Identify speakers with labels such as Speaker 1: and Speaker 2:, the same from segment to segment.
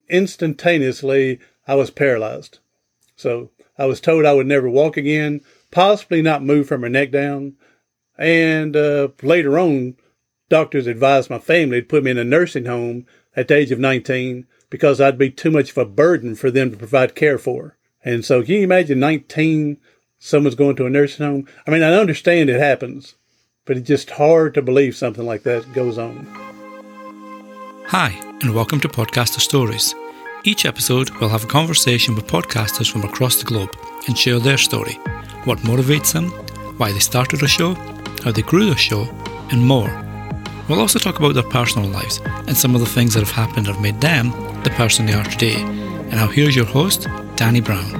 Speaker 1: instantaneously I was paralyzed. So I was told I would never walk again, possibly not move from my neck down. And later on, doctors advised my family to put me in a nursing home at the age of 19 because I'd be too much of a burden for them to provide care for. And so can you imagine 19, someone's going to a nursing home? I mean, I understand it happens, but it's just hard to believe something like that goes on.
Speaker 2: Hi, and welcome to Podcaster Stories. Each episode will have a conversation with podcasters from across the globe and share their story, what motivates them, why they started a show, how they grew the show, and more. We'll also talk about their personal lives and some of the things that have happened that have made them the person they are today. And now here's your host, Danny Brown.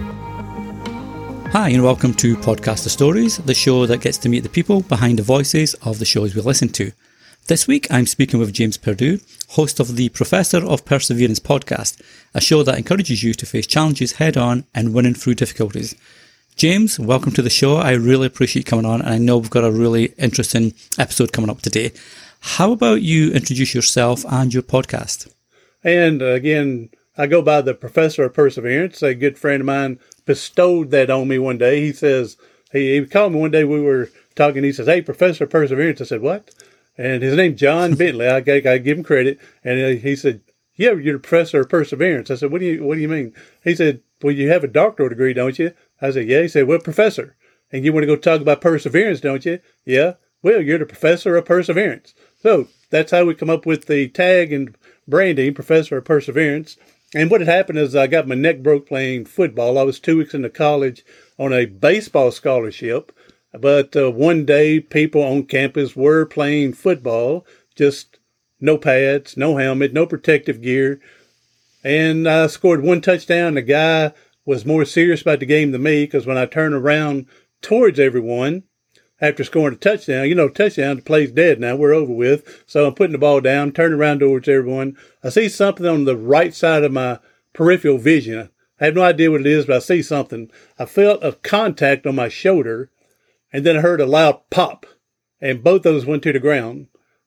Speaker 2: Hi, and welcome to Podcaster Stories, the show that gets to meet the people behind the voices of the shows we listen to. This week, I'm speaking with James Perdue, host of the Professor of Perseverance podcast, a show that encourages you to face challenges head-on and winning through difficulties. James, welcome to the show. I really appreciate you coming on, and I know we've got a really interesting episode coming up today. How about you introduce yourself and your podcast?
Speaker 1: And again, I go by the Professor of Perseverance. A good friend of mine bestowed that on me one day. He says, he called me one day, we were talking, he says, "Hey, Professor of Perseverance." I said, "What?" And his name's John Bentley. I give him credit. And he said, "Yeah, you're the Professor of Perseverance." I said, "What do you mean?" He said, "Well, you have a doctoral degree, don't you?" I said, "Yeah." He said, "Well, Professor, and you want to go talk about perseverance, don't you?" "Yeah." "Well, you're the Professor of Perseverance." So that's how we come up with the tag and branding, Professor of Perseverance. And what had happened is I got my neck broke playing football. I was 2 weeks into college on a baseball scholarship. But one day, people on campus were playing football, just no pads, no helmet, no protective gear. And I scored one touchdown. The guy was more serious about the game than me because when I turned around towards everyone after scoring a touchdown, touchdown, the play's dead now. We're over with. So I'm putting the ball down, turning around towards everyone. I see something on the right side of my peripheral vision. I have no idea what it is, but I see something. I felt a contact on my shoulder. And then I heard a loud pop, and both those went to the ground.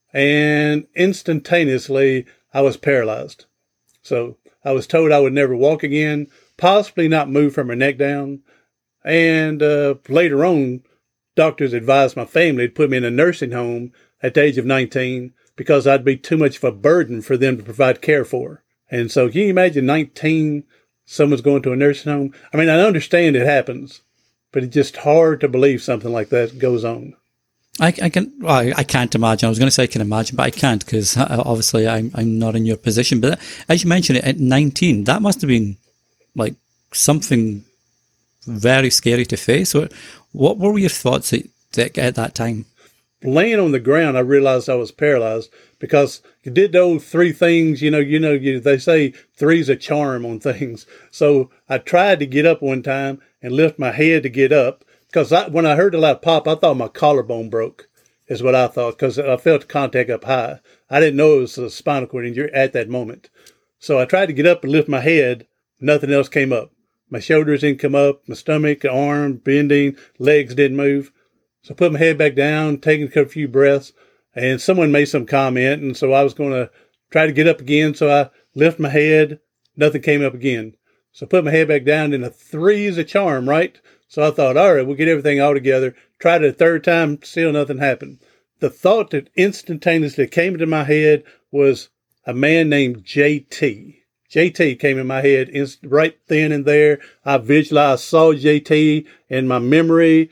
Speaker 1: And instantaneously, I was paralyzed. So I was told I would never walk again, possibly not move from my neck down. And later on, doctors advised my family to put me in a nursing home at the age of 19 because I'd be too much of a burden for them to provide care for. And so can you imagine 19, someone's going to a nursing home? I mean, I understand it happens. But it's just hard to believe something like that goes on.
Speaker 2: I can't imagine. I was going to say I can imagine, but I can't because obviously I'm not in your position. But as you mentioned it, at 19, that must have been like something very scary to face. What were your thoughts at that time?
Speaker 1: Laying on the ground, I realized I was paralyzed because you did those three things. They say three's a charm on things. So I tried to get up one time and lift my head to get up because when I heard the loud pop, I thought my collarbone broke is what I thought because I felt the contact up high. I didn't know it was a spinal cord injury at that moment. So I tried to get up and lift my head. Nothing else came up. My shoulders didn't come up. My stomach, arm, bending, legs didn't move. So I put my head back down, taking a few breaths, and someone made some comment. And so I was going to try to get up again. So I lift my head. Nothing came up again. So I put my head back down, and a three is a charm, right? So I thought, all right, we'll get everything all together. Tried it a third time, still nothing happened. The thought that instantaneously came into my head was a man named JT. JT came in my head right then and there. I saw JT in my memory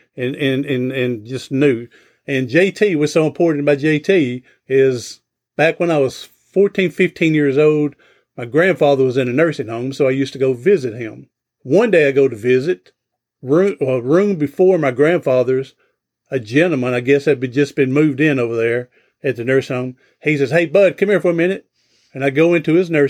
Speaker 1: and just knew. And JT, what's so important about JT is back when I was 14, 15 years old, my grandfather was in a nursing home, so I used to go visit him. One day I go to visit, room before my grandfather's, a gentleman, I guess had just been moved in over there at the nursing home. He says, "Hey, bud, come here for a minute." And I go into his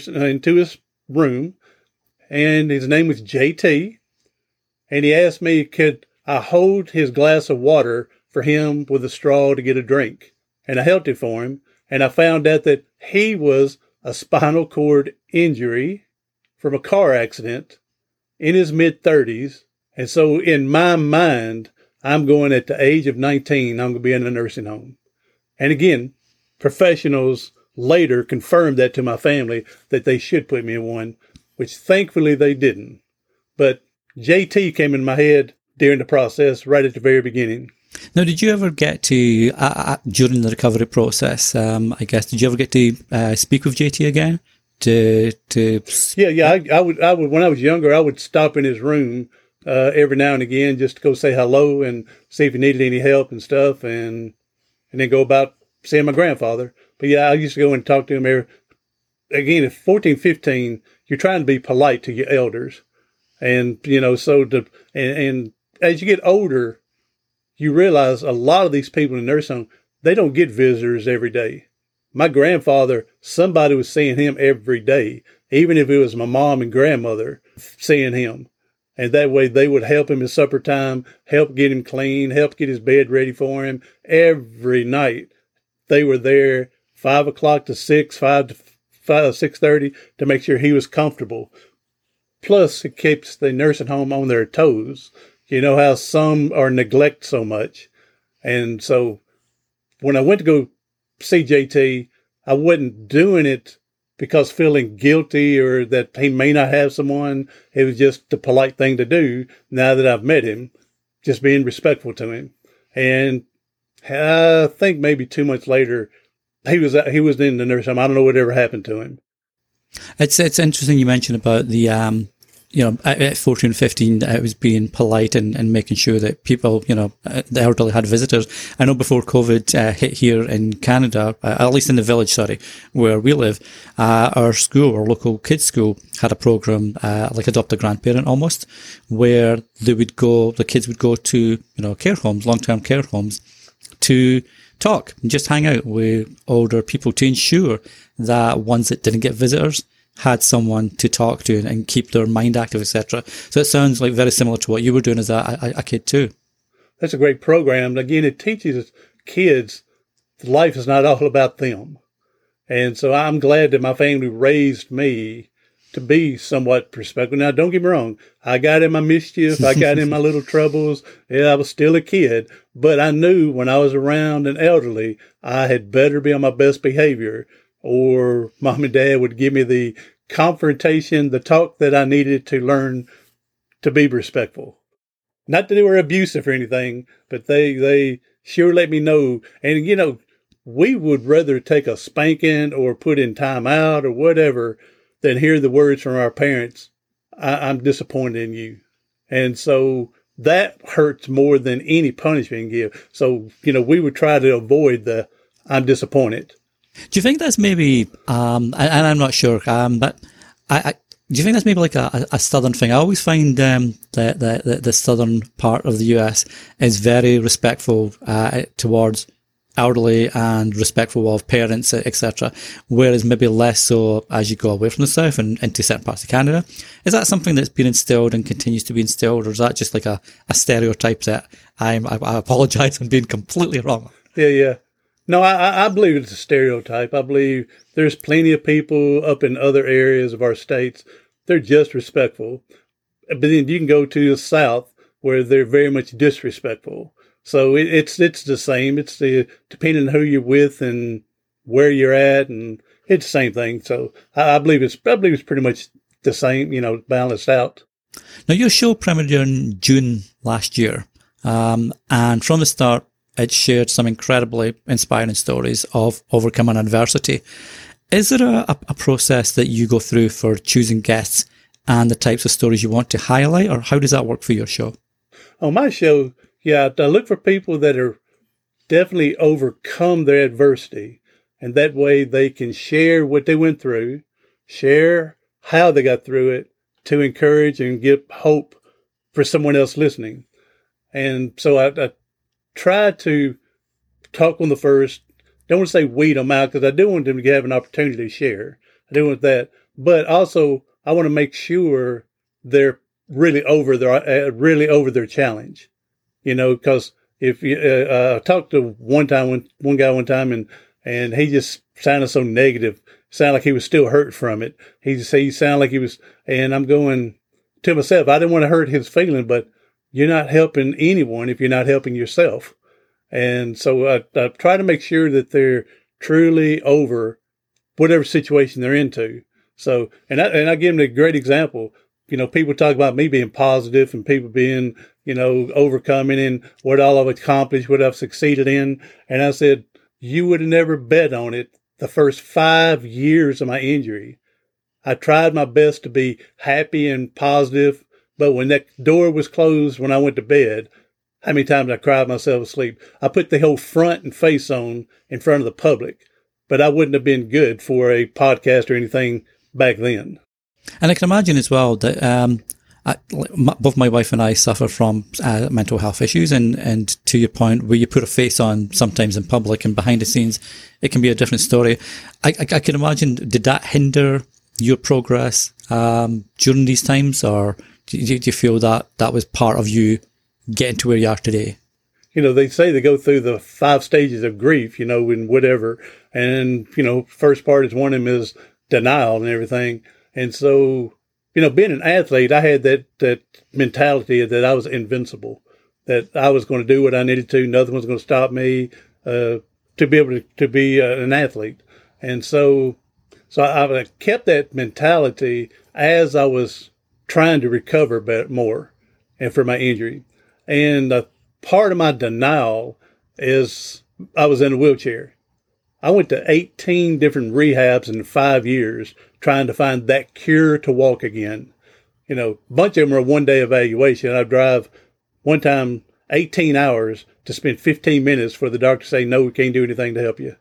Speaker 1: room, and his name was JT. And he asked me, could I hold his glass of water for him with a straw to get a drink? And I held it for him. And I found out that he was a spinal cord injury from a car accident in his mid-30s. And so in my mind, I'm going at the age of 19, I'm going to be in a nursing home. And again, professionals later confirmed that to my family that they should put me in one, which thankfully they didn't. But JT came in my head during the process right at the very beginning.
Speaker 2: Now, did you ever get to, during the recovery process, I guess, did you ever get to speak with JT again?
Speaker 1: Yeah. I would. When I was younger, I would stop in his room every now and again just to go say hello and see if he needed any help and stuff, and then go about seeing my grandfather. But yeah, I used to go and talk to him again, at 14, 15, you're trying to be polite to your elders. And, and as you get older, you realize a lot of these people in the nursing home, they don't get visitors every day. My grandfather, somebody was seeing him every day, even if it was my mom and grandmother seeing him. And that way they would help him at supper time, help get him clean, help get his bed ready for him. Every night they were there 5 o'clock to 6, 6:30 to make sure he was comfortable. Plus, it keeps the nursing home on their toes. You know how some are neglect so much. And so when I went to go see JT, I wasn't doing it because feeling guilty or that he may not have someone. It was just the polite thing to do now that I've met him, just being respectful to him. And I think maybe 2 months later, he was in the nursing home. I don't know whatever happened to him.
Speaker 2: It's interesting you mentioned about the, at 14, 15, it was being polite and making sure that people, the elderly had visitors. I know before COVID hit here in Canada, at least in the village, where we live, our local kids' school had a program, like Adopt a Grandparent almost, where the kids would go to, care homes, long-term care homes, to talk and just hang out with older people to ensure that ones that didn't get visitors had someone to talk to and keep their mind active, etc. So it sounds like very similar to what you were doing as a kid too.
Speaker 1: That's a great program. Again, it teaches kids life is not all about them. And so I'm glad that my family raised me to be somewhat respectful. Now, don't get me wrong. I got in my mischief. I got in my little troubles. Yeah, I was still a kid. But I knew when I was around an elderly, I had better be on my best behavior, or mom and dad would give me the confrontation, the talk that I needed to learn to be respectful. Not that they were abusive or anything, but they sure let me know. And, we would rather take a spanking or put in time out or whatever than hear the words from our parents, I'm disappointed in you. And so that hurts more than any punishment can give. So, we would try to avoid the I'm disappointed.
Speaker 2: Do you think that's maybe, and I'm not sure, but do you think that's maybe like a southern thing? I always find the southern part of the US is very respectful towards elderly and respectful of parents, etc., whereas maybe less so as you go away from the south and into certain parts of Canada. Is that something that's been instilled and continues to be instilled, or is that just like a stereotype that I apologize, I'm being completely wrong?
Speaker 1: Yeah. No, I believe it's a stereotype. I believe there's plenty of people up in other areas of our states. They're just respectful. But then you can go to the South where they're very much disrespectful. So it's the same. It's depending on who you're with and where you're at, and it's the same thing. So I believe it's pretty much the same, balanced out.
Speaker 2: Now, your show premiered in June last year. And from the start, it shared some incredibly inspiring stories of overcoming adversity. Is there a process that you go through for choosing guests and the types of stories you want to highlight, or how does that work for your show?
Speaker 1: On my show, I look for people that are definitely overcome their adversity, and that way they can share what they went through, share how they got through it, to encourage and give hope for someone else listening. And so I try to talk on the first. Don't want to say weed them out, because I do want them to have an opportunity to share. I do want that, but also I want to make sure they're really over their challenge. Because if you I talked to one guy one time, and he just sounded so negative, sounded like he was still hurt from it. He sounded like he was, and I'm going to myself, I didn't want to hurt his feeling, but you're not helping anyone if you're not helping yourself. And so I try to make sure that they're truly over whatever situation they're into. So, and I give them a great example. People talk about me being positive and people being, overcoming and what all I've accomplished, what I've succeeded in. And I said, you would have never bet on it the first 5 years of my injury. I tried my best to be happy and positive, but when that door was closed, when I went to bed, how many times I cried myself asleep. I put the whole front and face on in front of the public, but I wouldn't have been good for a podcast or anything back then.
Speaker 2: And I can imagine as well that both my wife and I suffer from mental health issues, and to your point, where you put a face on sometimes in public and behind the scenes, it can be a different story. I can imagine, did that hinder your progress during these times, or do you feel that was part of you getting to where you are today?
Speaker 1: They say they go through the 5 stages of grief, and whatever. And, first part is one of them is denial and everything. And so, being an athlete, I had that mentality that I was invincible, that I was going to do what I needed to. Nothing was going to stop me to be able to be an athlete. And so I kept that mentality as I was trying to recover more and for my injury. And part of my denial is I was in a wheelchair. I went to 18 different rehabs in 5 years trying to find that cure to walk again. A bunch of them are one-day evaluation. I drive one time 18 hours to spend 15 minutes for the doctor to say, no, we can't do anything to help you.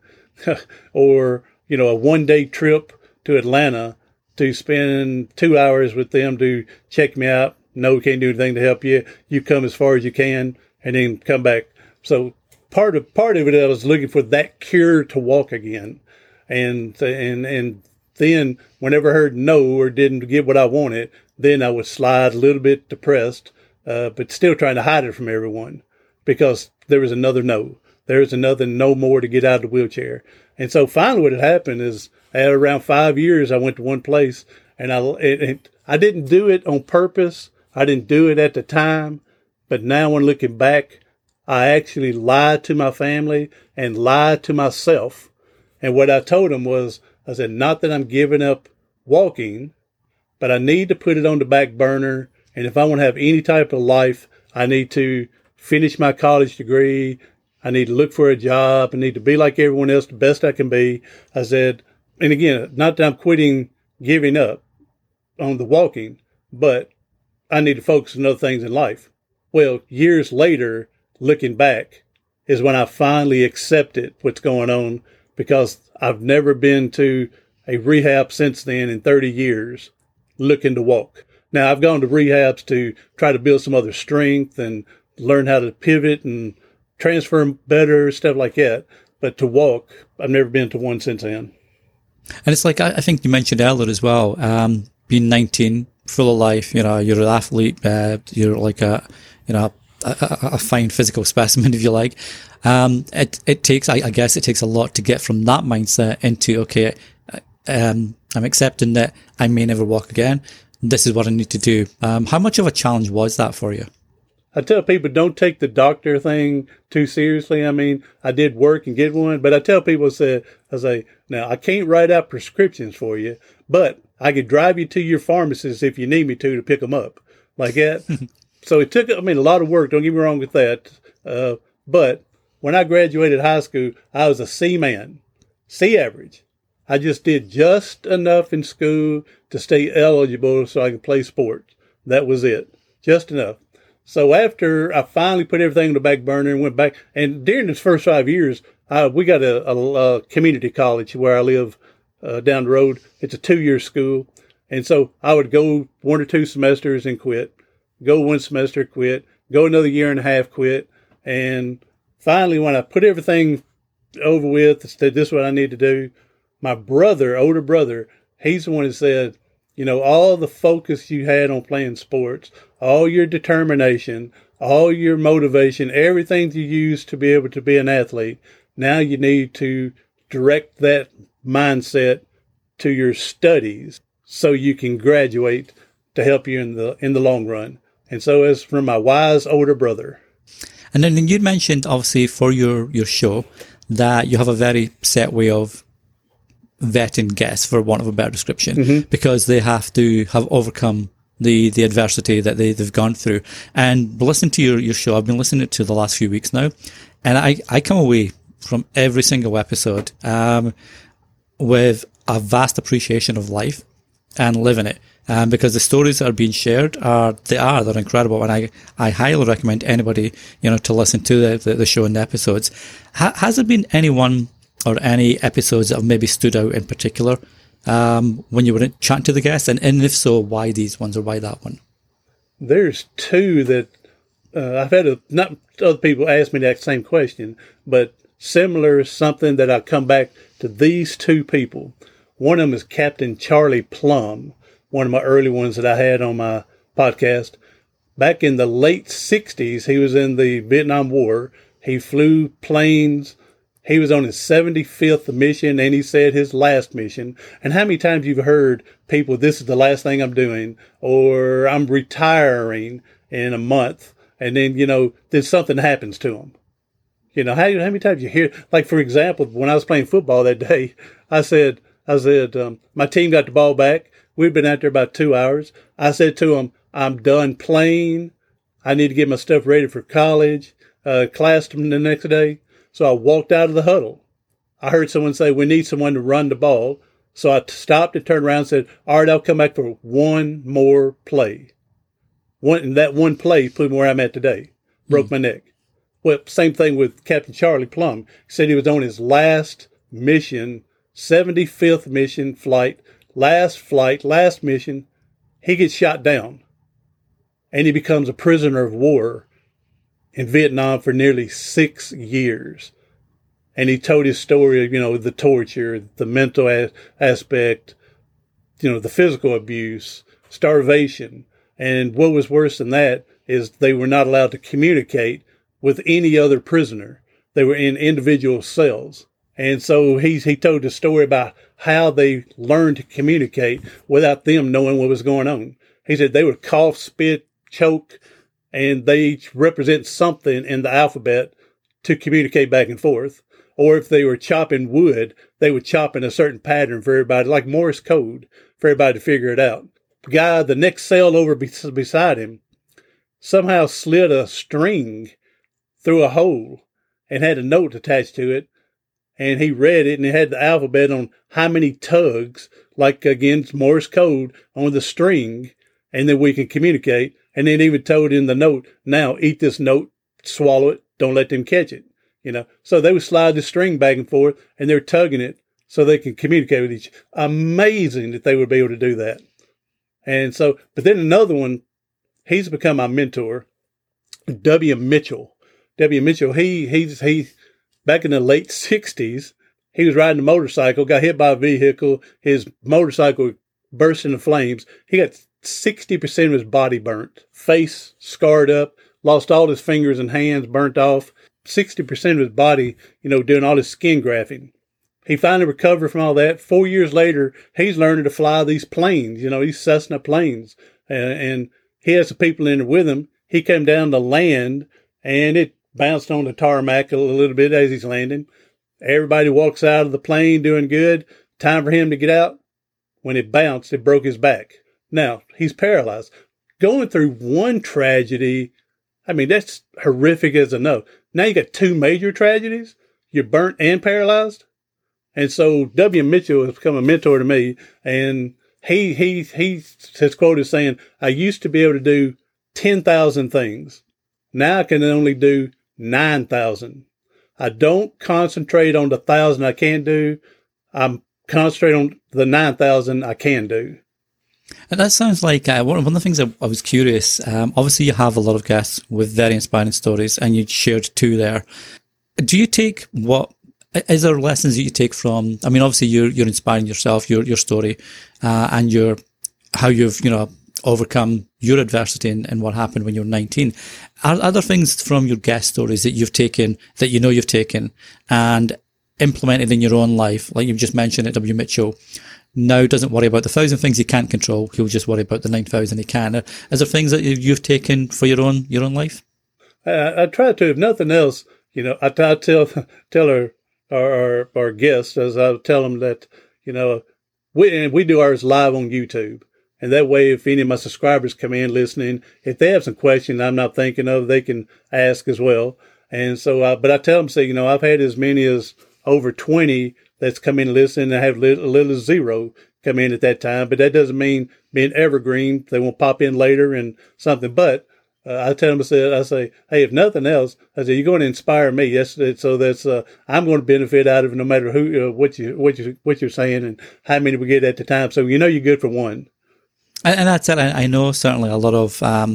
Speaker 1: Or, a one-day trip to Atlanta to spend 2 hours with them to check me out. No, we can't do anything to help you. You come as far as you can and then come back. So part of it, I was looking for that cure to walk again. And then whenever I heard no or didn't get what I wanted, then I would slide a little bit depressed, but still trying to hide it from everyone because there was another no. There was another no more to get out of the wheelchair. And so finally what had happened is at around 5 years, I went to one place and I didn't do it on purpose. I didn't do it at the time. But now when looking back, I actually lied to my family and lied to myself. And what I told them was, I said, not that I'm giving up walking, but I need to put it on the back burner. And if I want to have any type of life, I need to finish my college degree. I need to look for a job. I need to be like everyone else, the best I can be. I said, and again, not that I'm giving up on the walking, but I need to focus on other things in life. Well, years later, looking back, is when I finally accepted what's going on, because I've never been to a rehab since then in 30 years looking to walk. Now, I've gone to rehabs to try to build some other strength and learn how to pivot and transfer better, stuff like that. But to walk, I've never been to one since then.
Speaker 2: And it's like, I think you mentioned earlier as well, being 19, full of life, you're an athlete, you're like a fine physical specimen, if you like. It takes a lot to get from that mindset into, okay, I'm accepting that I may never walk again. This is what I need to do. How much of a challenge was that for you?
Speaker 1: I tell people, don't take the doctor thing too seriously. I mean, I did work and get one, but I tell people, I say, now I can't write out prescriptions for you, but I could drive you to your pharmacist if you need me to pick them up like that. So it took, a lot of work. Don't get me wrong with that. But when I graduated high school, I was a C man, C average. I just did just enough in school to stay eligible so I could play sports. That was it. Just enough. So after I finally put everything on the back burner and went back, and during those first 5 years, we got a community college where I live down the road. It's a 2-year school. And so I would go 1 or 2 semesters and quit, go 1 semester, quit, go another year and a half, quit. And finally, when I put everything over with, said this is what I need to do, my brother, older brother, he's the one that said, all the focus you had on playing sports, all your determination, all your motivation, everything you used to be able to be an athlete, now you need to direct that mindset to your studies so you can graduate to help you in the long run. And so as from my wise older brother.
Speaker 2: And then you mentioned, obviously, for your show, that you have a very set way of vetting guests, for want of a better description, because they have to have overcome the adversity that they've gone through. And listening to your show, I've been listening to it the last few weeks now, and I come away from every single episode with a vast appreciation of life and living it. Because the stories that are being shared they're incredible, and I highly recommend anybody, to listen to the show and the episodes. Has there been anyone or any episodes that have maybe stood out in particular when you were chatting to the guests, and if so, why these ones or why that one?
Speaker 1: There's two that I've had not other people ask me that same question, but similar, something that I come back to these two people. One of them is Captain Charlie Plumb, one of my early ones that I had on my podcast. Back in the late 60s, he was in the Vietnam War. He flew planes. He was on his 75th mission, and he said his last mission. And how many times you've heard people, this is the last thing I'm doing, or I'm retiring in a month, and then, then something happens to them. How many times you hear, like, for example, when I was playing football that day, I said, my team got the ball back. We'd been out there about 2 hours. I said to them, I'm done playing. I need to get my stuff ready for college, class the next day. So I walked out of the huddle. I heard someone say, we need someone to run the ball. So I stopped and turned around and said, all right, I'll come back for one more play. And that one play put me where I'm at today. Broke my neck. Well, same thing with Captain Charlie Plumb. He said he was on his last mission, 75th mission flight, last mission. He gets shot down. And he becomes a prisoner of war in Vietnam for nearly 6 years. And he told his story of, the torture, the mental aspect, the physical abuse, starvation. And what was worse than that is they were not allowed to communicate with any other prisoner. They were in individual cells. And so he told the story about how they learned to communicate without them knowing what was going on. He said they would cough, spit, choke, and they each represent something in the alphabet to communicate back and forth. Or if they were chopping wood, they would chop in a certain pattern for everybody, like Morse code, for everybody to figure it out. The guy, the next cell over beside him, somehow slid a string through a hole and had a note attached to it. And he read it, and it had the alphabet on how many tugs, like, again, Morse code, on the string, and then we can communicate. And then even told in the note, now eat this note, swallow it, don't let them catch it. So they would slide the string back and forth, and they're tugging it so they can communicate with each other. Amazing that they would be able to do that. And so, but then another one, he's become my mentor, W. Mitchell. W. Mitchell, he back in the late 60s, he was riding a motorcycle, got hit by a vehicle. His motorcycle burst into flames. He got 60% of his body burnt, face scarred up, lost all his fingers and hands burnt off, 60% of his body, doing all his skin grafting. He finally recovered from all that. 4 years later, he's learning to fly these planes, these Cessna planes. And he has some people in there with him. He came down to land, and it bounced on the tarmac a little bit as he's landing. Everybody walks out of the plane doing good. Time for him to get out. When it bounced, it broke his back. Now, he's paralyzed. Going through one tragedy, that's horrific as enough. Now you got two major tragedies. You're burnt and paralyzed. And so W. Mitchell has become a mentor to me. And his quote is saying, I used to be able to do 10,000 things. Now I can only do 9,000. I don't concentrate on the 1,000 I can't do. I'm concentrating on the 9,000 I can do.
Speaker 2: And that sounds like one of the things I was curious. Obviously, you have a lot of guests with very inspiring stories, and you shared two there. Do you take is there lessons that you take from? Obviously, you're inspiring yourself, your story, and how you've overcome your adversity and what happened when you were 19. Are there things from your guest stories that you've taken and implemented in your own life, like you've just mentioned at W. Mitchell? Now doesn't worry about the 1,000 things he can't control. He'll just worry about the 9,000 he can. Is there things that you've taken for your own life?
Speaker 1: I try to, if nothing else, I tell our guests, as I tell them that, you know, we do ours live on YouTube. And that way, if any of my subscribers come in listening, if they have some questions I'm not thinking of, they can ask as well. And so, but I tell them, say, I've had as many as over 20 that's come in listening, and I have a little as 0 come in at that time. But that doesn't mean being evergreen. They won't pop in later and something. But I tell them, I say, hey, if nothing else, I say, you're going to inspire me. Yes, so that's I'm going to benefit out of it, no matter who, what you're saying, and how many we get at the time. So you're good for one.
Speaker 2: And that's it. I know certainly a lot of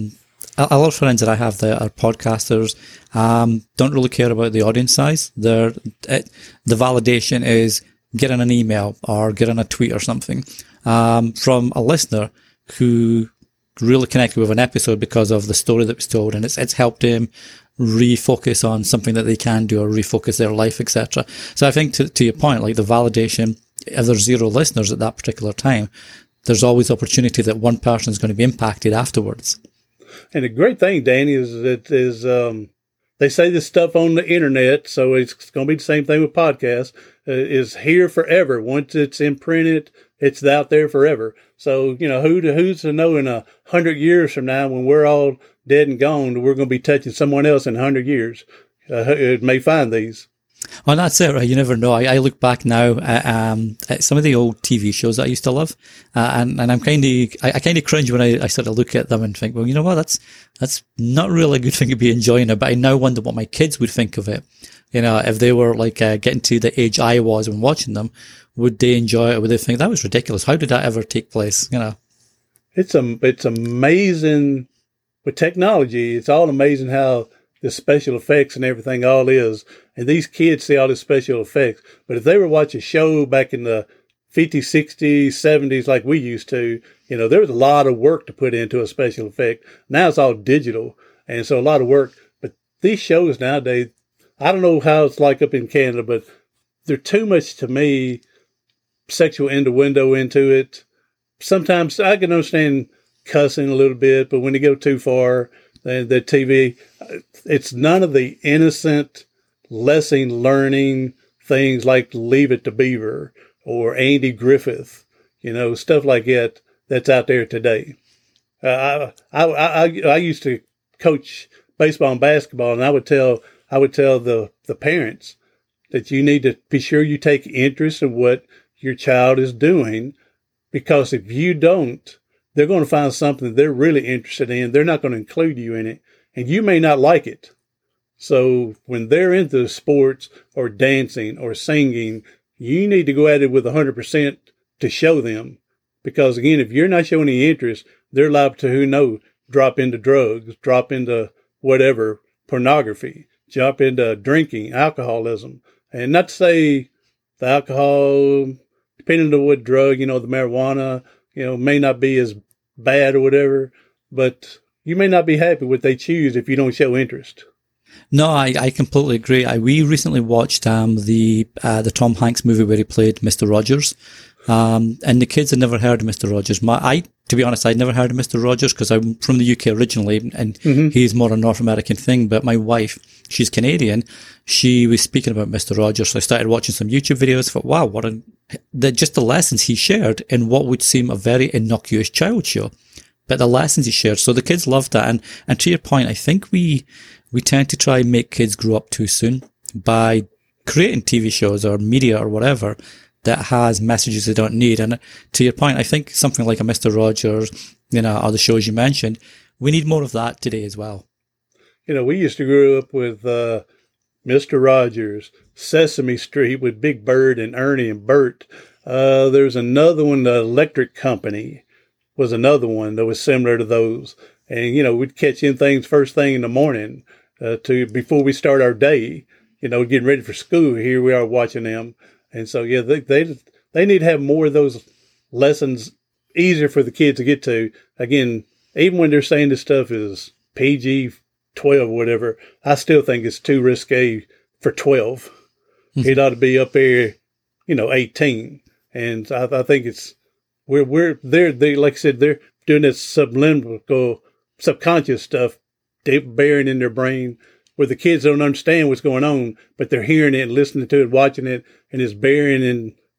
Speaker 2: friends that I have that are podcasters don't really care about the audience size. The validation is getting an email or getting a tweet or something from a listener who really connected with an episode because of the story that was told, and it's helped him refocus on something that they can do or refocus their life, etc. So I think to your point, like the validation, if there's 0 listeners at that particular time, there's always opportunity that one person is going to be impacted afterwards.
Speaker 1: And the great thing, Danny, is they say this stuff on the internet, so it's going to be the same thing with podcasts, is here forever. Once it's imprinted, it's out there forever. So, who's to know in 100 years from now, when we're all dead and gone, we're going to be touching someone else in 100 years. It may find these.
Speaker 2: Well, that's it, right? You never know. I look back now at some of the old TV shows that I used to love, and I'm I kind of cringe when I sort of look at them and think, well, you know what? That's not really a good thing to be enjoying it. But I now wonder what my kids would think of it. If they were like getting to the age I was when watching them, would they enjoy it? Would they think that was ridiculous? How did that ever take place?
Speaker 1: It's amazing with technology. It's all amazing how the special effects and everything all is. And these kids see all the special effects. But if they were watching a show back in the 50s, 60s, 70s like we used to, there was a lot of work to put into a special effect. Now it's all digital. And so a lot of work. But these shows nowadays, I don't know how it's like up in Canada, but they're too much, to me, sexual innuendo into it. Sometimes I can understand cussing a little bit, but when they go too far, the TV, it's none of the innocent lesson learning things like Leave It to Beaver or Andy Griffith, stuff like that that's out there today. I used to coach baseball and basketball, and I would tell the parents that you need to be sure you take interest in what your child is doing, because if you don't, they're going to find something they're really interested in. They're not going to include you in it, and you may not like it. So when they're into sports or dancing or singing, you need to go at it with 100% to show them. Because again, if you're not showing any interest, they're liable to, drop into drugs, drop into whatever, pornography, jump into drinking, alcoholism. And not to say the alcohol, depending on what drug, the marijuana, may not be as bad or whatever, but you may not be happy with what they choose if you don't show interest.
Speaker 2: No, I completely agree. We recently watched the Tom Hanks movie where he played Mr. Rogers, and the kids had never heard of Mr. Rogers. To be honest, I'd never heard of Mr. Rogers because I'm from the UK originally, and he's more a North American thing. But my wife, she's Canadian, she was speaking about Mr. Rogers, so I started watching some YouTube videos. Thought, wow, just the lessons he shared in what would seem a very innocuous child show, but the lessons he shared. So the kids loved that. And to your point, I think we tend to try and make kids grow up too soon by creating TV shows or media or whatever that has messages they don't need. And to your point, I think something like a Mr. Rogers, or the shows you mentioned, we need more of that today as well.
Speaker 1: We used to grow up with Mr. Rogers, Sesame Street with Big Bird and Ernie and Bert. There's another one, the Electric Company was another one that was similar to those. And, we'd catch in things first thing in the morning before we start our day, getting ready for school. Here we are watching them. And so, yeah, they need to have more of those lessons easier for the kids to get to. Again, even when they're saying this stuff is PG-12 or whatever, I still think it's too risque for 12. Mm-hmm. It ought to be up there, 18. And I think they're like I said, they're doing this subliminal, subconscious stuff, they're bearing in their brain, where the kids don't understand what's going on, but they're hearing it and listening to it, watching it, and it's bearing in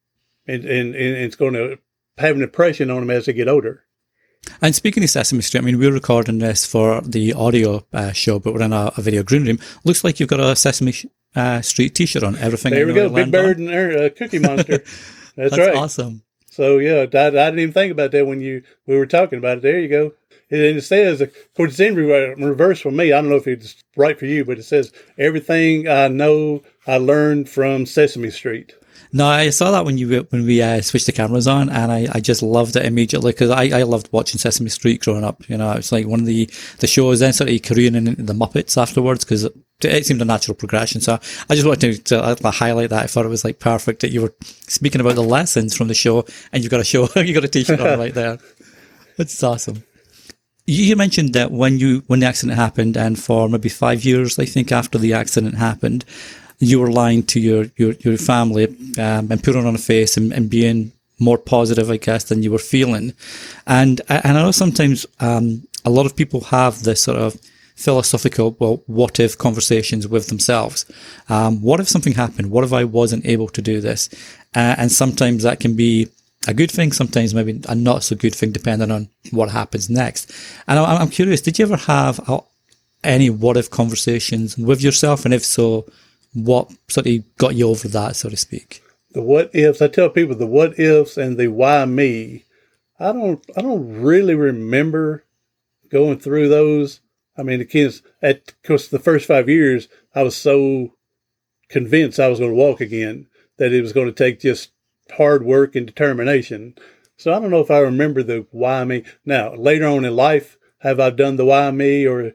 Speaker 1: and it's going to have an impression on them as they get older.
Speaker 2: And speaking of Sesame Street, I mean, we're recording this for the audio show, but we're in a video green room. Looks like you've got a Sesame Street T-shirt on. Everything.
Speaker 1: There we go. Big Bird and Cookie Monster. That's right.
Speaker 2: Awesome.
Speaker 1: So yeah, I didn't even think about that when we were talking about it. There you go. And it says, of course, it's in reverse for me. I don't know if it's right for you, but it says, everything I know I learned from Sesame Street.
Speaker 2: No, I saw that when we switched the cameras on, and I just loved it immediately because I loved watching Sesame Street growing up. You know, it's like one of the shows. Then sort of Korean and the Muppets afterwards because it seemed a natural progression. So I just wanted to highlight that. I thought it was like perfect that you were speaking about the lessons from the show, and you've got a T-shirt on right there. It's awesome. You mentioned that when the accident happened, and for maybe 5 years, I think, after the accident happened, you were lying to your family and putting on a face and being more positive, I guess, than you were feeling. And I know sometimes a lot of people have this sort of philosophical, well, what if conversations with themselves. What if something happened? What if I wasn't able to do this? And sometimes that can be a good thing, sometimes maybe a not so good thing, depending on what happens next. And I'm curious, did you ever have any what if conversations with yourself? And if so, what sort of got you over that, so to speak?
Speaker 1: The what ifs, I tell people the what ifs and the why me. I don't really remember going through those. I mean, of course, the first 5 years, I was so convinced I was going to walk again that it was going to take just hard work and determination. So I don't know if I remember the why me. Now, later on in life, have I done the why me or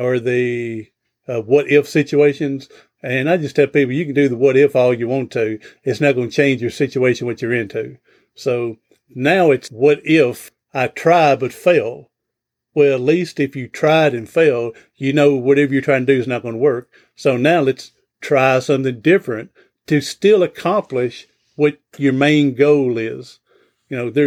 Speaker 1: the what if situations? And I just tell people, you can do the what if all you want to. It's not going to change your situation, what you're into. So now it's what if I try but fail? Well, at least if you tried and failed, you know whatever you're trying to do is not going to work. So now let's try something different to still accomplish what your main goal is. You know,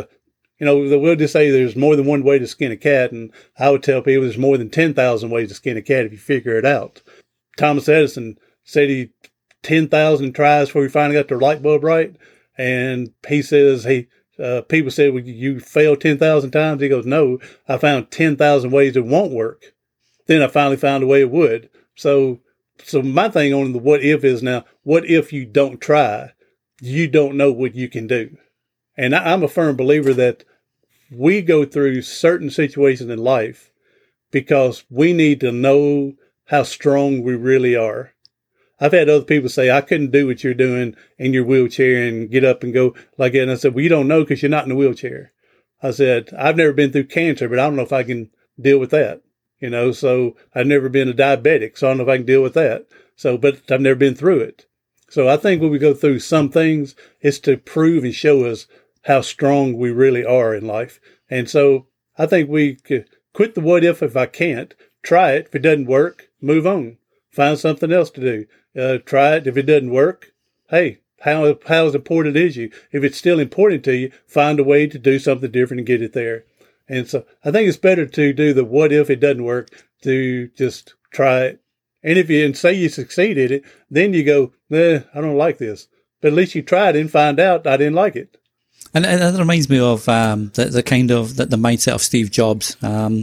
Speaker 1: we'll just say there's more than one way to skin a cat. And I would tell people there's more than 10,000 ways to skin a cat if you figure it out. Thomas Edison said he 10,000 tries before he finally got the light bulb right. And he says, people said, well, you failed 10,000 times. He goes, no, I found 10,000 ways it won't work. Then I finally found a way it would. So my thing on the what if is now, what if you don't try? You don't know what you can do. And I'm a firm believer that we go through certain situations in life because we need to know how strong we really are. I've had other people say, I couldn't do what you're doing in your wheelchair and get up and go like that. And I said, well, you don't know because you're not in a wheelchair. I said, I've never been through cancer, but I don't know if I can deal with that. You know, so I've never been a diabetic, so I don't know if I can deal with that. So, but I've never been through it. So I think when we go through some things, it's to prove and show us how strong we really are in life. And so I think we could quit the what if I can't. Try it. If it doesn't work, move on. Find something else to do. Try it. If it doesn't work, hey, how important is you? If it's still important to you, find a way to do something different and get it there. And so I think it's better to do the what if it doesn't work, to just try it. And if you say you succeed at it, then you go, I don't like this. But at least you tried and find out I didn't like it.
Speaker 2: And that reminds me of the mindset of Steve Jobs.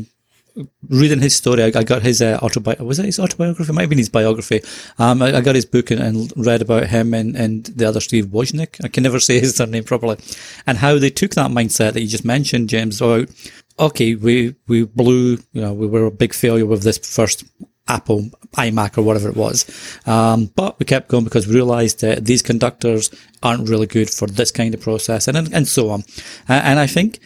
Speaker 2: Reading his story, I got his autobiography. Was it his autobiography? It might have been his biography. I got his book and read about him and the other Steve Wozniak. I can never say his surname properly. And how they took that mindset that you just mentioned, James, about, okay, we blew, we were a big failure with this first Apple iMac or whatever it was. But we kept going because we realized that these conductors aren't really good for this kind of process and so on. And I think,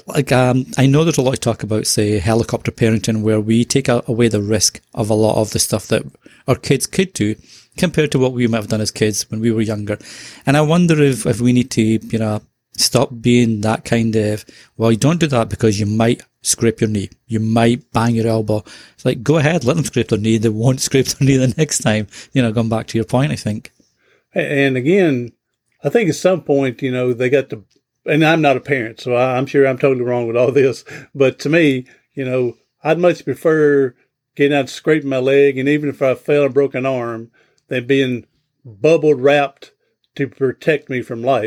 Speaker 2: I know there's a lot of talk about, say, helicopter parenting where we take away the risk of a lot of the stuff that our kids could do compared to what we might have done as kids when we were younger. And I wonder if we need to, stop being that kind of, well, you don't do that because you might scrape your knee. You might bang your elbow. It's like, go ahead, let them scrape their knee. They won't scrape their knee the next time. Going back to your point, I think. And
Speaker 1: again, I think at some point, they got to, and I'm not a parent, so I'm sure I'm totally wrong with all this. But to me, I'd much prefer getting out and scraping my leg. And even if I fell and broke an arm, than being bubble wrapped to protect me from life.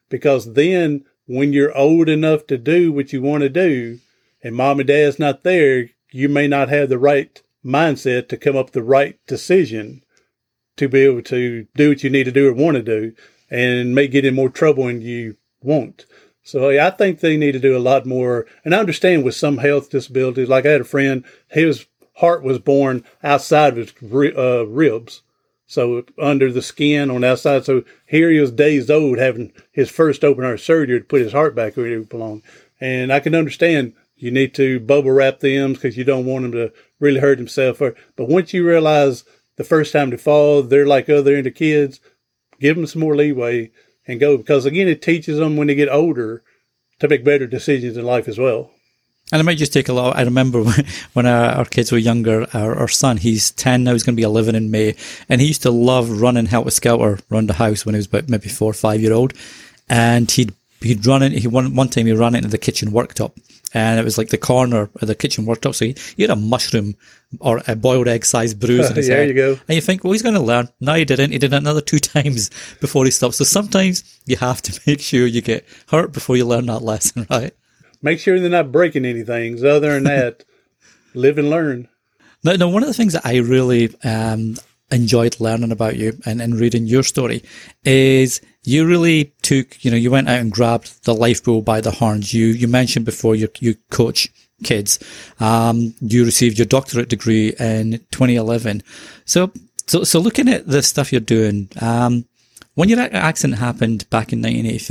Speaker 1: because then when you're old enough to do what you want to do and mom and dad's not there, you may not have the right mindset to come up with the right decision to be able to do what you need to do or want to do, and may get in more trouble than you want. So I think they need to do a lot more. And I understand with some health disabilities, like I had a friend, his heart was born outside of his ribs. So under the skin on the outside. So here he was days old having his first open heart surgery to put his heart back where it belonged. And I can understand you need to bubble wrap them because you don't want them to really hurt themselves. But once you realize the first time they fall, they're like other into kids, give them some more leeway and go. Because again, it teaches them when they get older to make better decisions in life as well.
Speaker 2: And it might just take a lot. I remember when our kids were younger, our son, he's 10 now, he's going to be 11 in May. And he used to love running helter-skelter around the house when he was about maybe 4 or 5 year old. And he'd run in, one time he ran into the kitchen worktop. And it was like the corner of the kitchen worktop. So he had a mushroom or a boiled egg sized bruise in his head.
Speaker 1: There you go.
Speaker 2: And you think, well, he's going to learn. No, he didn't. He did it another 2 times before he stopped. So sometimes you have to make sure you get hurt before you learn that lesson, right?
Speaker 1: Make sure they're not breaking anything. Other than that, live and learn.
Speaker 2: Now, one of the things that I really enjoyed learning about you and reading your story is you really took, you went out and grabbed the life bull by the horns. You mentioned before you coach kids. You received your doctorate degree in 2011. So looking at the stuff you're doing, when your accident happened back in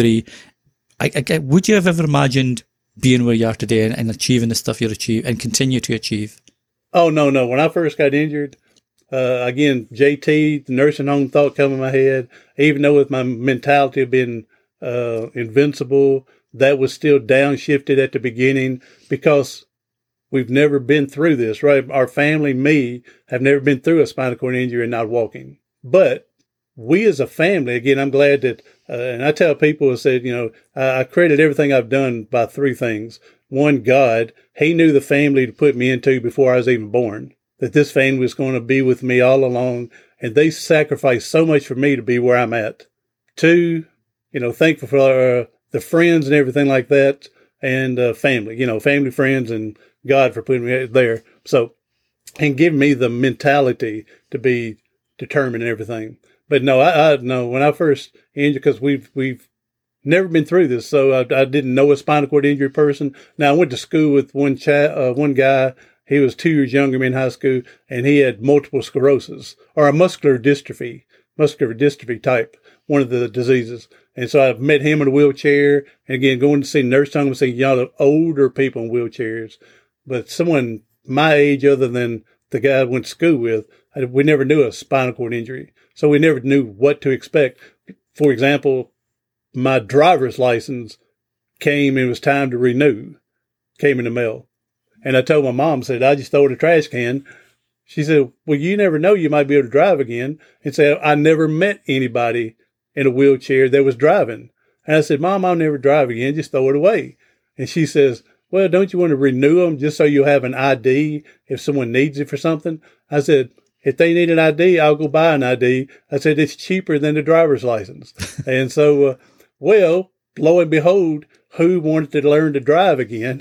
Speaker 2: 1983, would you have ever imagined being where you are today and achieving the stuff you're achieving and continue to achieve?
Speaker 1: Oh, no. When I first got injured, again, JT, the nursing home thought come in my head, even though with my mentality of being invincible, that was still downshifted at the beginning because we've never been through this, right? Our family, me, have never been through a spinal cord injury and not walking. But we as a family, again, I'm glad that, and I tell people, I said, I credit everything I've done by 3 things. One, God, He knew the family to put me into before I was even born, that this family was going to be with me all along, and they sacrificed so much for me to be where I'm at. 2, thankful for the friends and everything like that, and family, family, friends, and God for putting me there. So, and giving me the mentality to be determined and everything. But no, I no, when I first injured, because we've never been through this, so I didn't know a spinal cord injury person. Now, I went to school with one guy. He was 2 years younger than me in high school, and he had multiple sclerosis, or a muscular dystrophy type, one of the diseases. And so I met him in a wheelchair, and again, going to see nursing home and seeing older people in wheelchairs. But someone my age, other than the guy I went to school with, we never knew a spinal cord injury. So we never knew what to expect. For example, my driver's license came and it was time to renew, came in the mail. And I told my mom, said, I just throw it in a trash can. She said, well, you never know, you might be able to drive again. And said, I never met anybody in a wheelchair that was driving. And I said, Mom, I'll never drive again, just throw it away. And she says, well, don't you want to renew them just so you have an ID if someone needs it for something? I said, if they need an ID, I'll go buy an ID. I said, it's cheaper than the driver's license. And so, well, lo and behold, who wanted to learn to drive again?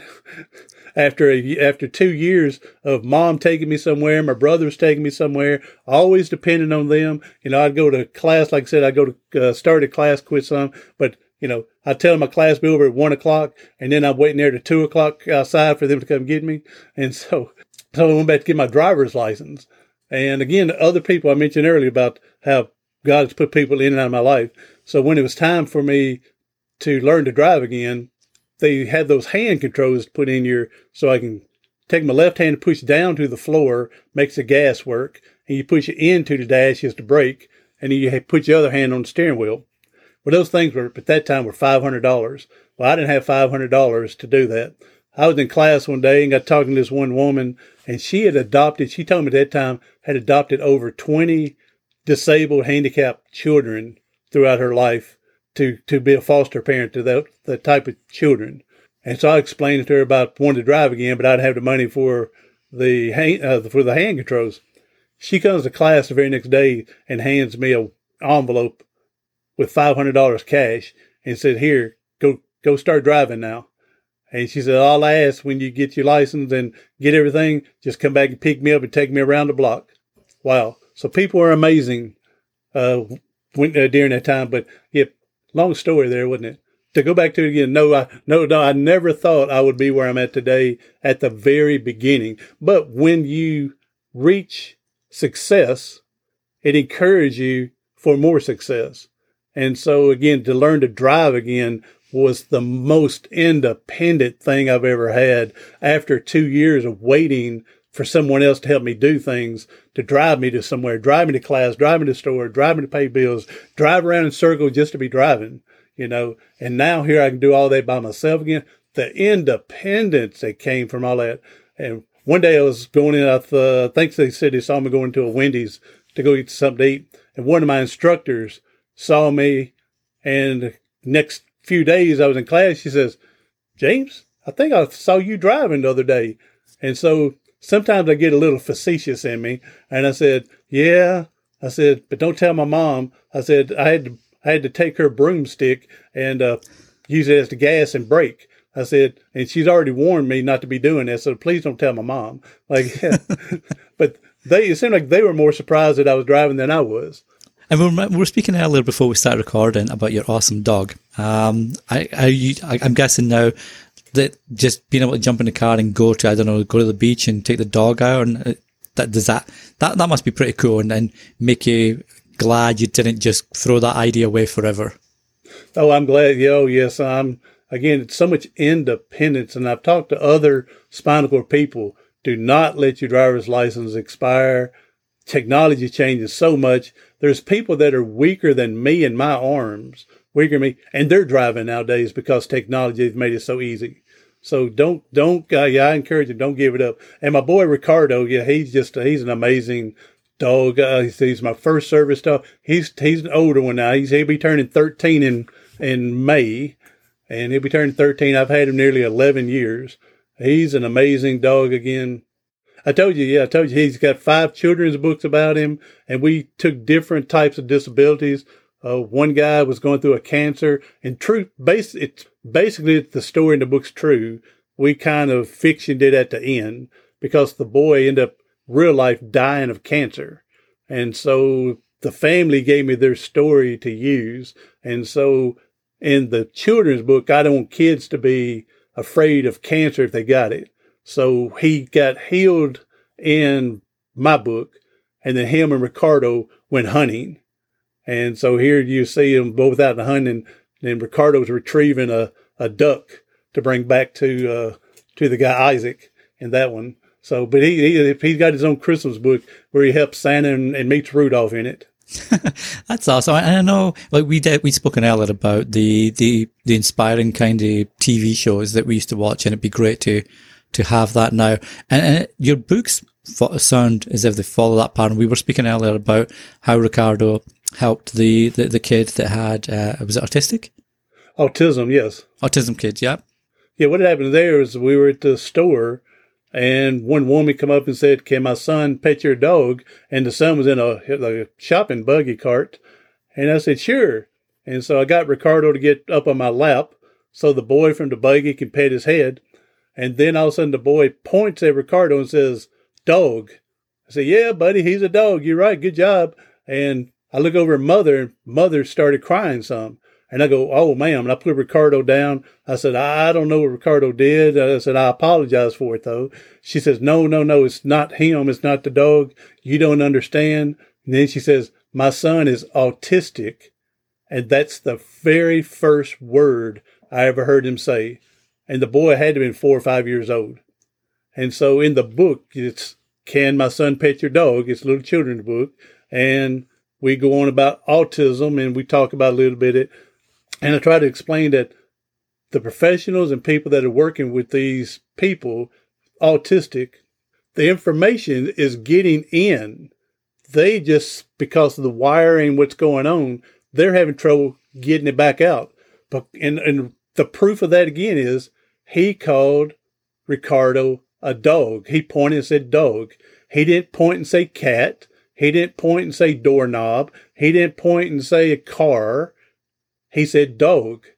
Speaker 1: After 2 years of Mom taking me somewhere, my brothers taking me somewhere, always depending on them. I'd go to class, like I said, I'd go to start a class, quit some, but I'd tell my class be over at 1:00, and then I'm waiting there to 2:00 outside for them to come get me. And so I went back to get my driver's license. And again, other people I mentioned earlier about how God has put people in and out of my life. So when it was time for me to learn to drive again, they had those hand controls put in so I can take my left hand and push down to the floor, makes the gas work, and you push it into the dash is the brake, and then you put your other hand on the steering wheel. Well, those things at that time were $500. Well, I didn't have $500 to do that. I was in class one day and got talking to this one woman, and she told me at that time, had adopted over 20 disabled, handicapped children throughout her life to be a foster parent to that type of children. And so I explained to her about wanting to drive again, but I'd have the money for the hand controls. She comes to class the very next day and hands me an envelope with $500 cash and said, here, go start driving now. And she said, all I ask when you get your license and get everything, just come back and pick me up and take me around the block. Wow. So people are amazing during that time. But yeah, long story there, wasn't it? To go back to it again, no, I never thought I would be where I'm at today at the very beginning. But when you reach success, it encourages you for more success. And so again, to learn to drive again was the most independent thing I've ever had after 2 years of waiting for someone else to help me do things, to drive me to somewhere, drive me to class, drive me to the store, drive me to pay bills, drive around in circles just to be driving, and now here I can do all that by myself again. The independence that came from all that. And one day I was going in, I think they said they saw me going to a Wendy's to go get something to eat. And one of my instructors saw me, and next few days I was in class, she says, James, I think I saw you driving the other day. And so sometimes I get a little facetious in me. And I said, yeah. I said, but don't tell my mom. I said, I had to take her broomstick and use it as the gas and brake. I said, and she's already warned me not to be doing that, so please don't tell my mom. But it seemed like they were more surprised that I was driving than I was.
Speaker 2: And we were speaking earlier before we started recording about your awesome dog. I'm guessing now that just being able to jump in the car and go to the beach and take the dog out, and that must be pretty cool and make you glad you didn't just throw that idea away forever.
Speaker 1: Oh, I'm glad. Oh, yes. Again, it's so much independence. And I've talked to other spinal cord people. Do not let your driver's license expire. Technology changes so much. There's people that are weaker than me in my arms, weaker than me, and they're driving nowadays because technology has made it so easy. So I encourage you, don't give it up. And my boy Ricardo, he's an amazing dog. He's my first service dog. He's an older one now. He'll be turning 13 in May, and he'll be turning 13. I've had him nearly 11 years. He's an amazing dog again. I told you he's got 5 children's books about him, and we took different types of disabilities. One guy was going through a cancer, and it's basically the story in the book's true. We kind of fictioned it at the end because the boy ended up real life dying of cancer. And so the family gave me their story to use. And so in the children's book, I don't want kids to be afraid of cancer if they got it. So he got healed in my book, and then him and Ricardo went hunting. And so here you see them both out hunting, and Ricardo's retrieving a duck to bring back to the guy Isaac in that one. So, but he's got his own Christmas book where he helps Santa and meets Rudolph in it.
Speaker 2: That's awesome. And I know, like we'd spoken earlier about the inspiring kind of TV shows that we used to watch, and it'd be great to have that now. And your books sound as if they follow that pattern. We were speaking earlier about how Ricardo helped the kid that had, was it autistic?
Speaker 1: Autism, yes.
Speaker 2: Autism kids, yeah.
Speaker 1: Yeah, what happened there is we were at the store, and one woman come up and said, can my son pet your dog? And the son was in a shopping buggy cart. And I said, sure. And so I got Ricardo to get up on my lap so the boy from the buggy can pet his head. And then all of a sudden the boy points at Ricardo and says, dog. I said, yeah, buddy, he's a dog. You're right. Good job. And I look over at Mother, and Mother started crying some. And I go, oh, ma'am. And I put Ricardo down. I said, I don't know what Ricardo did. I said, I apologize for it, though. She says, no, it's not him. It's not the dog. You don't understand. And then she says, my son is autistic. And that's the very first word I ever heard him say. And the boy had to have been 4 or 5 years old. And so in the book, it's Can My Son Pet Your Dog? It's a little children's book. And we go on about autism, and we talk about a little bit. And I try to explain that the professionals and people that are working with these people, autistic, the information is getting in. They just, because of the wiring, what's going on, they're having trouble getting it back out. But and the proof of that again is he called Ricardo a dog. He pointed and said dog. He didn't point and say cat. He didn't point and say doorknob. He didn't point and say a car. He said dog.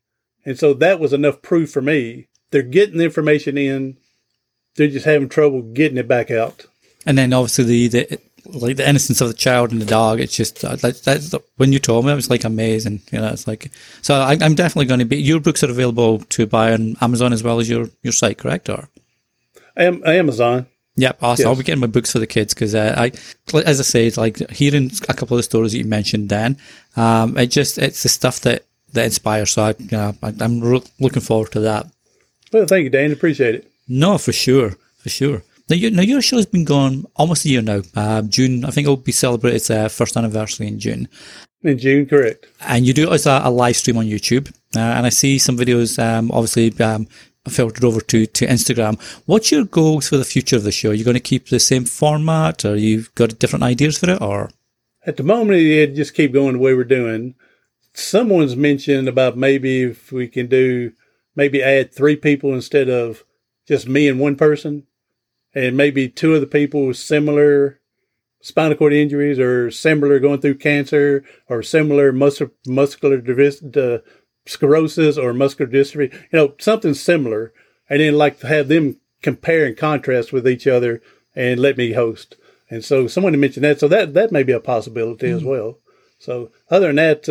Speaker 1: And so that was enough proof for me. They're getting the information in. They're just having trouble getting it back out.
Speaker 2: And then obviously the innocence of the child and the dog. It's just when you told me, it was like amazing. It's like, so I'm definitely going to be, your books are available to buy on Amazon as well as your site, correct? Or
Speaker 1: Amazon.
Speaker 2: Yep, awesome.
Speaker 1: Yes.
Speaker 2: I'll be getting my books for the kids because as I say, it's like hearing a couple of the stories that you mentioned, Dan. It's the stuff that inspires. So I'm looking forward to that.
Speaker 1: Well, thank you, Dan. Appreciate it.
Speaker 2: No, for sure. Now your show's been going almost a year now. June, I think it'll be celebrated its first anniversary in June.
Speaker 1: In June, correct.
Speaker 2: And you do it as a live stream on YouTube. And I see some videos, obviously, filtered over to Instagram. What's your goals for the future of the show? Are you going to keep the same format, or you've got different ideas for it, or?
Speaker 1: At the moment, it just keep going the way we're doing. Someone's mentioned about maybe if we can add 3 people instead of just me and one person, and maybe 2 of the people with similar spinal cord injuries or similar going through cancer or similar muscular sclerosis or muscular dystrophy, something similar. And then like to have them compare and contrast with each other and let me host. And so someone mentioned that. So that may be a possibility as well. So other than that,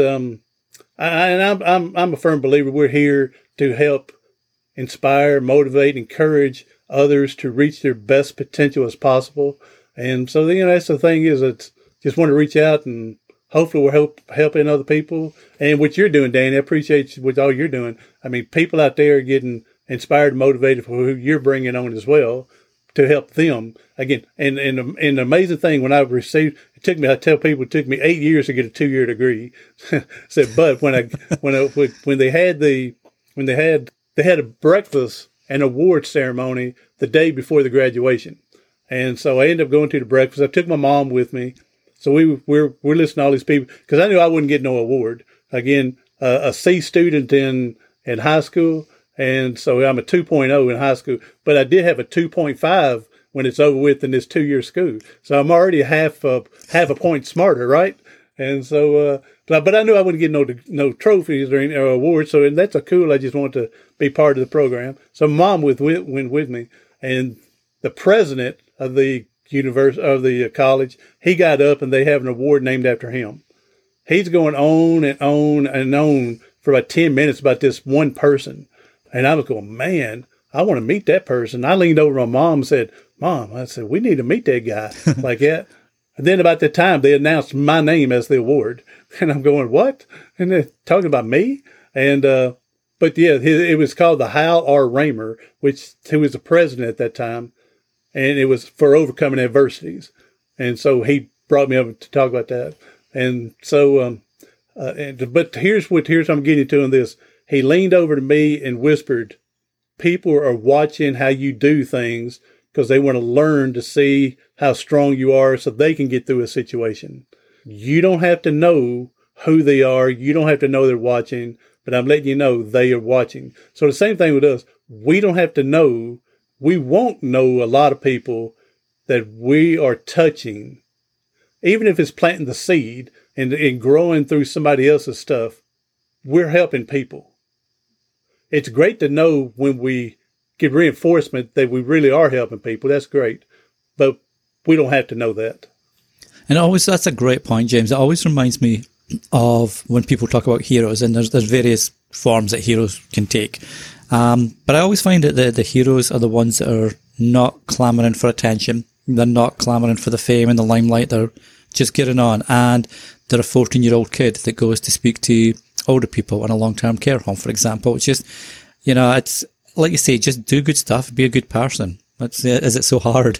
Speaker 1: I'm a firm believer we're here to help inspire, motivate, encourage others to reach their best potential as possible. And so, that's the thing is, it's just want to reach out and hopefully we're helping other people. And what you're doing, Danny, I appreciate what all you're doing. I mean, people out there are getting inspired and motivated for who you're bringing on as well to help them. Again, and the amazing thing when I received, I tell people it took me 8 years to get a 2-year degree. But when they had a breakfast and award ceremony the day before the graduation. And so I ended up going to the breakfast. I took my mom with me. So we're listening to all these people because I knew I wouldn't get no award. Again, a C student in high school. And so I'm a 2.0 in high school, but I did have a 2.5 when it's over with in this 2-year school. So I'm already half a point smarter, right? And so, but I knew I wouldn't get no trophies or any awards. So, and that's cool. I just wanted to be part of the program. So Mom went with me, and the president of the college, he got up and they have an award named after him. He's going on and on and on for about 10 minutes about this one person. And I was going, man, I want to meet that person. I leaned over to my mom and said, Mom, I said, we need to meet that guy like that. And then about that time, they announced my name as the award. And I'm going, what? And they're talking about me? And, but yeah, it was called the Hal R. Raymer, who was the president at that time. And it was for overcoming adversities. And so he brought me up to talk about that. And so, but here's what I'm getting to on this. He leaned over to me and whispered, people are watching how you do things because they want to learn to see how strong you are so they can get through a situation. You don't have to know who they are. You don't have to know they're watching, but I'm letting you know they are watching. So the same thing with us. We don't have to know. We won't know a lot of people that we are touching, even if it's planting the seed and growing through somebody else's stuff. We're helping people. It's great to know when we get reinforcement that we really are helping people. That's great. But we don't have to know that.
Speaker 2: And that's a great point, James. It always reminds me of when people talk about heroes, and there's various forms that heroes can take. But I always find that the heroes are the ones that are not clamoring for attention. They're not clamoring for the fame and the limelight. They're just getting on. And they're a 14-year-old kid that goes to speak to older people in a long-term care home, for example. It's just, it's like you say, just do good stuff, be a good person. Is it so hard?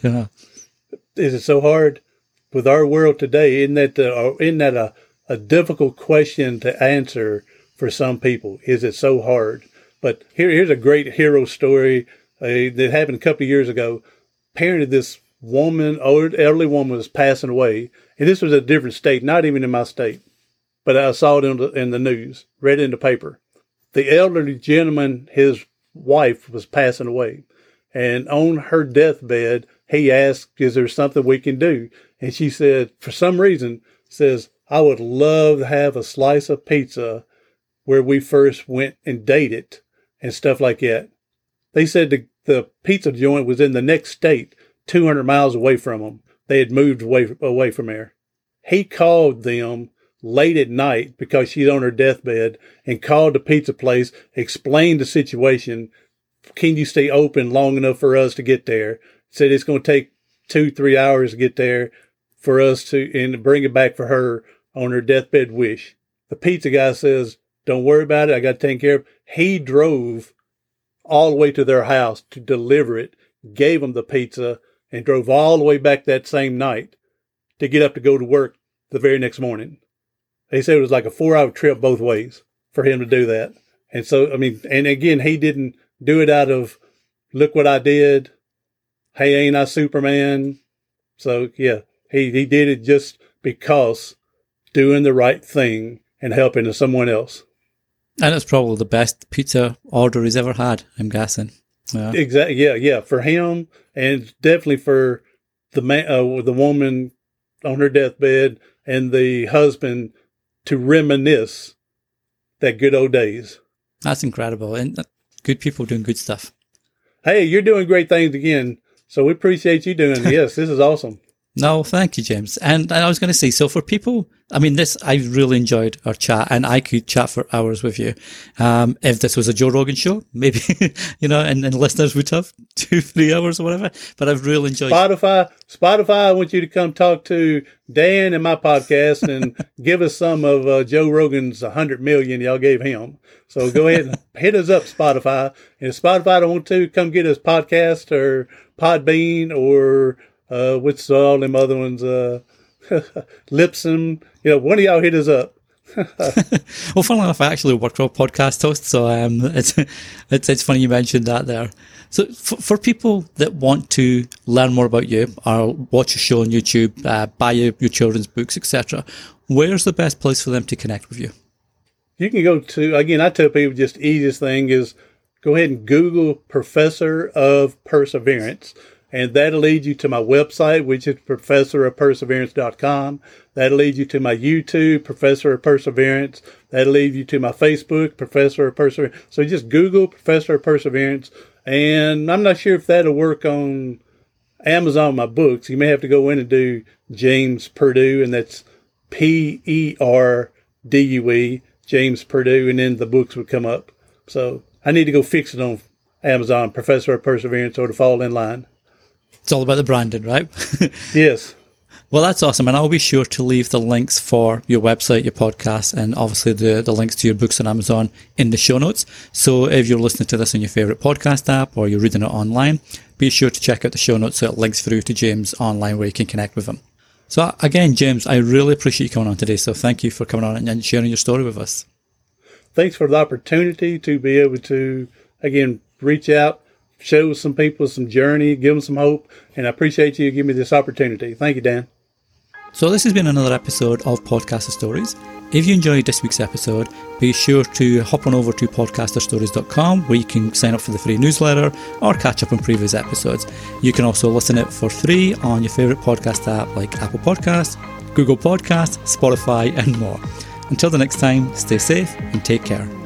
Speaker 1: Is it so hard with our world today? Isn't that a difficult question to answer for some people? Is it so hard? But here's a great hero story that happened a couple of years ago. Parented this woman, elderly woman was passing away. And this was a different state, not even in my state. But I saw it in the news, read it in the paper. The elderly gentleman, his wife was passing away. And on her deathbed, he asked, is there something we can do? And she said, for some reason, says, I would love to have a slice of pizza where we first went and dated and stuff like that. They said the pizza joint was in the next state, 200 miles away from them. They had moved away from there. He called them late at night because she's on her deathbed and called the pizza place, explained the situation. Can you stay open long enough for us to get there? Said it's going to take 2-3 hours to get there for us and bring it back for her on her deathbed wish. The pizza guy says, don't worry about it. I got to take care of it. He drove all the way to their house to deliver it, gave them the pizza, and drove all the way back that same night to get up to go to work the very next morning. He said it was like a 4-hour trip both ways for him to do that. And so, I mean, and again, he didn't do it out of, look what I did. Hey, ain't I Superman? So, yeah, he did it just because doing the right thing and helping someone else.
Speaker 2: And it's probably the best pizza order he's ever had, I'm guessing. Yeah.
Speaker 1: Exactly. Yeah. For him, and definitely for the man, the woman on her deathbed, and the husband to reminisce that good old days.
Speaker 2: That's incredible. And good people doing good stuff.
Speaker 1: Hey, you're doing great things again. So we appreciate you doing it. Yes, this is awesome.
Speaker 2: No, thank you, James. And I was going to say, so for people, I mean, I really enjoyed our chat, and I could chat for hours with you. If this was a Joe Rogan show, maybe, and listeners would have 2-3 hours or whatever, but I've really enjoyed
Speaker 1: Spotify, I want you to come talk to Dan and my podcast and give us some of Joe Rogan's 100 million y'all gave him. So go ahead and hit us up, Spotify. And if Spotify don't want to, come get us podcast or Podbean or what's all them other ones, Lipson, one of y'all hit us up.
Speaker 2: Well, funnily enough, I actually work for a podcast host, so it's funny you mentioned that there. So for people that want to learn more about you or watch your show on YouTube, buy your children's books, etc., where's the best place for them to connect with you?
Speaker 1: You can go to, again, I tell people just easiest thing is go ahead and Google Professor of Perseverance. And that'll lead you to my website, which is professorofperseverance.com. That'll lead you to my YouTube, Professor of Perseverance. That'll lead you to my Facebook, Professor of Perseverance. So just Google Professor of Perseverance. And I'm not sure if that'll work on Amazon, my books. You may have to go in and do James Perdue, and that's Perdue, James Perdue, and then the books would come up. So I need to go fix it on Amazon, Professor of Perseverance, or to fall in line.
Speaker 2: It's all about the branding, right?
Speaker 1: Yes.
Speaker 2: Well, that's awesome. And I'll be sure to leave the links for your website, your podcast, and obviously the links to your books on Amazon in the show notes. So if you're listening to this on your favourite podcast app or you're reading it online, be sure to check out the show notes so it links through to James online where you can connect with him. So again, James, I really appreciate you coming on today. So thank you for coming on and sharing your story with us.
Speaker 1: Thanks for the opportunity to be able to, again, reach out, show some people some journey, give them some hope, and I appreciate you giving me this opportunity. Thank you, Dan.
Speaker 2: So this has been another episode of Podcaster Stories. If you enjoyed this week's episode, be sure to hop on over to podcasterstories.com where you can sign up for the free newsletter or catch up on previous episodes. You can also listen it for free on your favourite podcast app like Apple Podcasts, Google Podcasts, Spotify and more. Until the next time, stay safe and take care.